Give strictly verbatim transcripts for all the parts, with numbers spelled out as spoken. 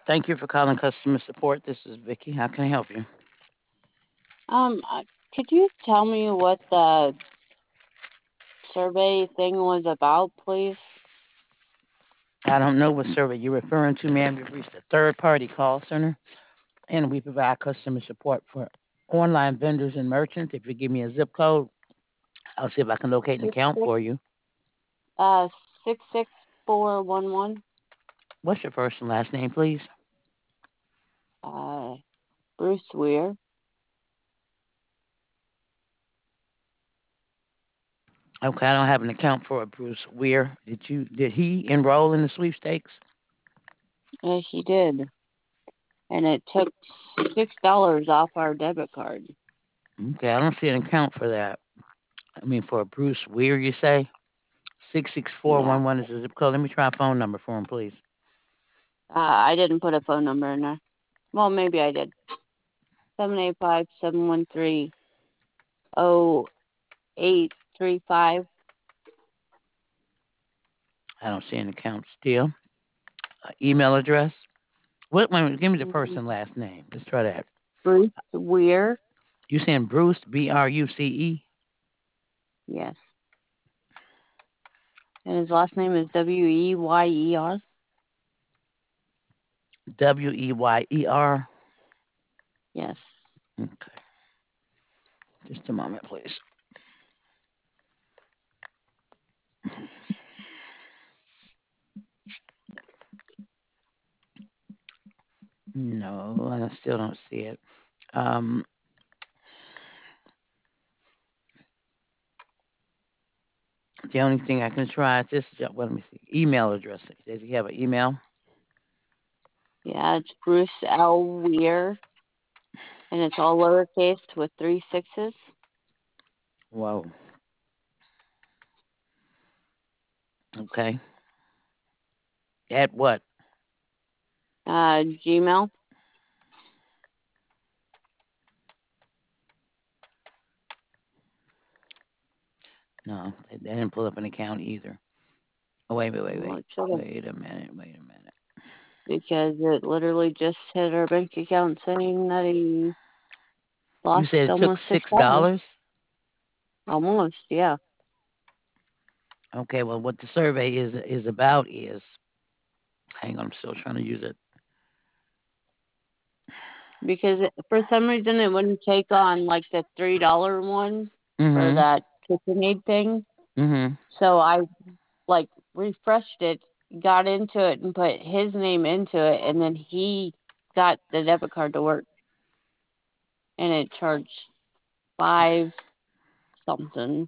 Thank you for calling customer support. This is Vicky. How can I help you? Um, uh, could you tell me what the survey thing was about, please? I don't know what survey you're referring to, ma'am. You've reached a third party call center, and we provide customer support for online vendors and merchants. If you give me a zip code, I'll see if I can locate an Six account six for you. uh six six four one one. What's your first and last name, please? Uh, Bruce Weir. Okay, I don't have an account for Bruce Weir. Did you? Did he enroll in the sweepstakes? Uh, he did, and it took six dollars off our debit card. Okay, I don't see an account for that. I mean, for Bruce Weir, you say six six four Yeah. one one is the zip code. Let me try a phone number for him, please. Uh, I didn't put a phone number in there. Well, maybe I did. Seven eight five seven one three oh eight three five. I don't see an account still. Uh, email address. What? Wait a minute, give me the first and last name. Let's try that. Bruce Weir. You saying Bruce B R U C E Yes. And his last name is W E Y E R. W E Y E R. Yes. Okay, just a moment, please. No, I still don't see it. Um, the only thing I can try is this. Well, let me see. Email address. Does he have an email? Yeah, it's Bruce L. Weir, and it's all lowercase with three sixes. Whoa. Okay. At what? Uh, Gmail. No, they, they didn't pull up an account either. Oh, wait, wait, wait, Well, wait. it should have, Wait a minute. Wait a minute. because it literally just hit our bank account saying that he You lost said it took almost six six dollars. dollars. Almost, yeah. Okay. Well, what the survey is is about is. Hang on. I'm still trying to use it. Because it, for some reason it wouldn't take on like the three dollar one for Mm-hmm. that KitchenAid thing. Mm-hmm. So I like refreshed it, got into it, and put his name into it, and then he got the debit card to work, and it charged five something,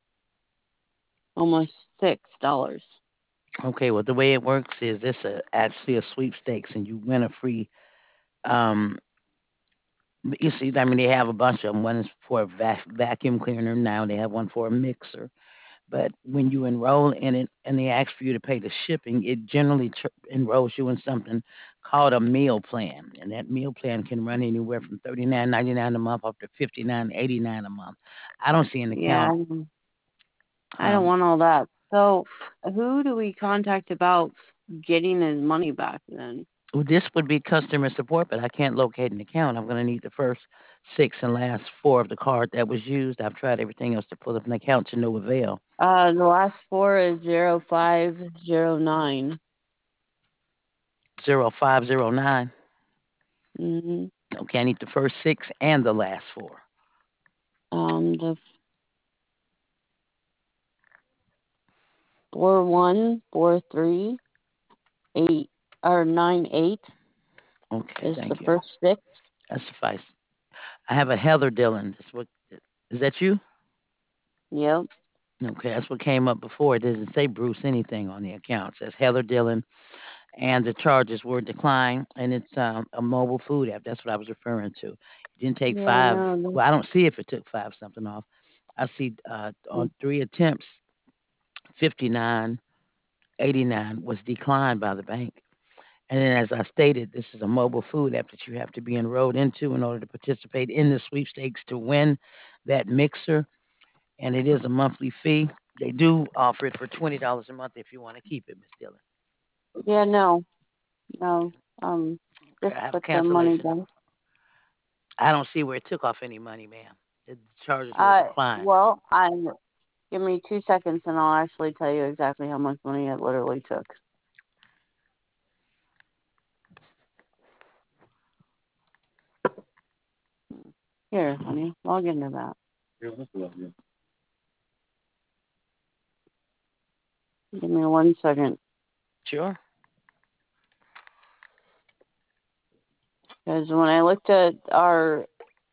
almost six dollars. Okay, well, the way it works is this a, actually a sweepstakes, and you win a free. Um, you see, I mean, they have a bunch of them. One is for a vac- vacuum cleaner. Now they have one for a mixer. But when you enroll in it and they ask for you to pay the shipping, it generally tr- enrolls you in something called a meal plan, and that meal plan can run anywhere from thirty nine ninety nine a month up to fifty nine eighty nine a month. I don't see an Yeah, account. I I don't Um, want all that. So, who do we contact about getting his money back then? Well, this would be customer support, but I can't locate an account. I'm going to need the first six and last four of the card that was used. I've tried everything else to pull up an account to no avail. Uh, the last four is zero five zero nine. Zero five zero nine. Mm-hmm. Okay, I need the first six and the last four. Um, the four one four three eight or nine eight Okay, is the thank you. first six. That suffices. I have a Heather Dillon. That's what is that you? Yep. Okay, that's what came up before. It doesn't say Bruce anything on the account. It says Heather Dillon, and the charges were declined, and it's um, a mobile food app. That's what I was referring to. It didn't take Yeah, five. no, Well, I don't see if it took five something off. I see uh, no. on three attempts, fifty-nine eighty-nine was declined by the bank. And then, as I stated, this is a mobile food app that you have to be enrolled into in order to participate in the sweepstakes to win that mixer. And it is a monthly fee. They do offer it for twenty dollars a month if you want to keep it, Miss Dillon. Yeah, no, no. Um, Okay, Just I have a put the money cancellation down. number. I don't see where it took off any money, ma'am. The charges were Uh, declined. well, I'm. Give me two seconds, and I'll actually tell you exactly how much money it literally took. Here, honey, log into that. Give me one second, Sure. because when I looked at our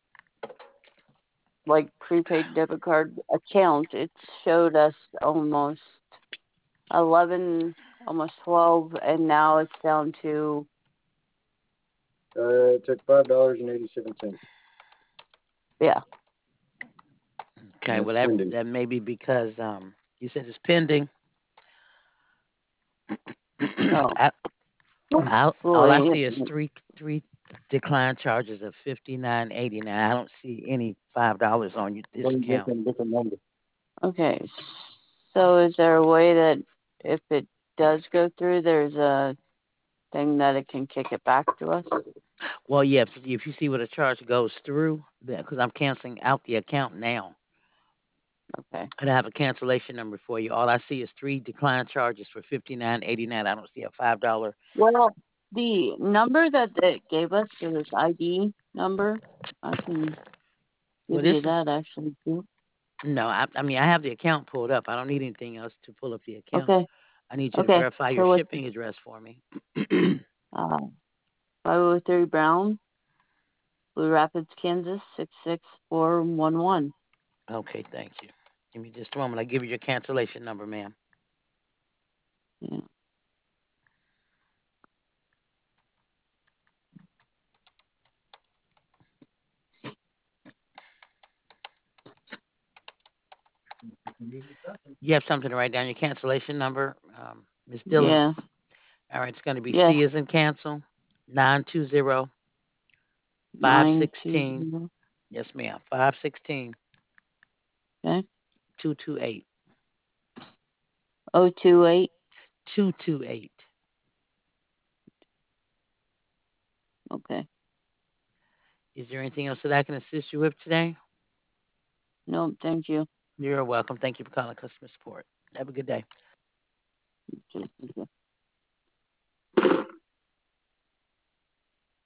like prepaid debit card account, it showed us almost eleven, almost twelve, and now it's down to Uh, it took five dollars and eighty-seven cents. yeah. Okay, That's well that pending. that may be because um you said it's pending. Oh, I, I, all I hopefully, see is three three decline charges of fifty nine eighty nine. I don't see any five dollars on you this One account. different, different number. okay. So is there a way that if it does go through, there's a thing that it can kick it back to us? Well, yeah, if, if you see what a charge goes through, because I'm canceling out the account now, Okay. and I have a cancellation number for you. All I see is three decline charges for fifty nine eighty nine. I don't see a five dollar. Well, the number that it gave us for this I D number, I can Well, give you this is that actually too. no. I, I mean, I have the account pulled up. I don't need anything else to pull up the account. Okay. I need you to Okay. verify your So what's shipping address for me. uh five oh three Brown, Blue Rapids, Kansas six six four one one. Okay, thank you. Give me just a moment. I give you your cancellation number, ma'am. Yeah. You have something to write down your cancellation number, um, Miss Dillon. Yeah. All right, it's going to be Yes. C as in cancel, nine two zero five Nine two sixteen. zero. Yes, ma'am. Five sixteen Okay. two two eight Oh two eight. two two eight. Okay. Is there anything else that I can assist you with today? No, thank you. You're welcome. Thank you for calling customer support. Have a good day. Thank you.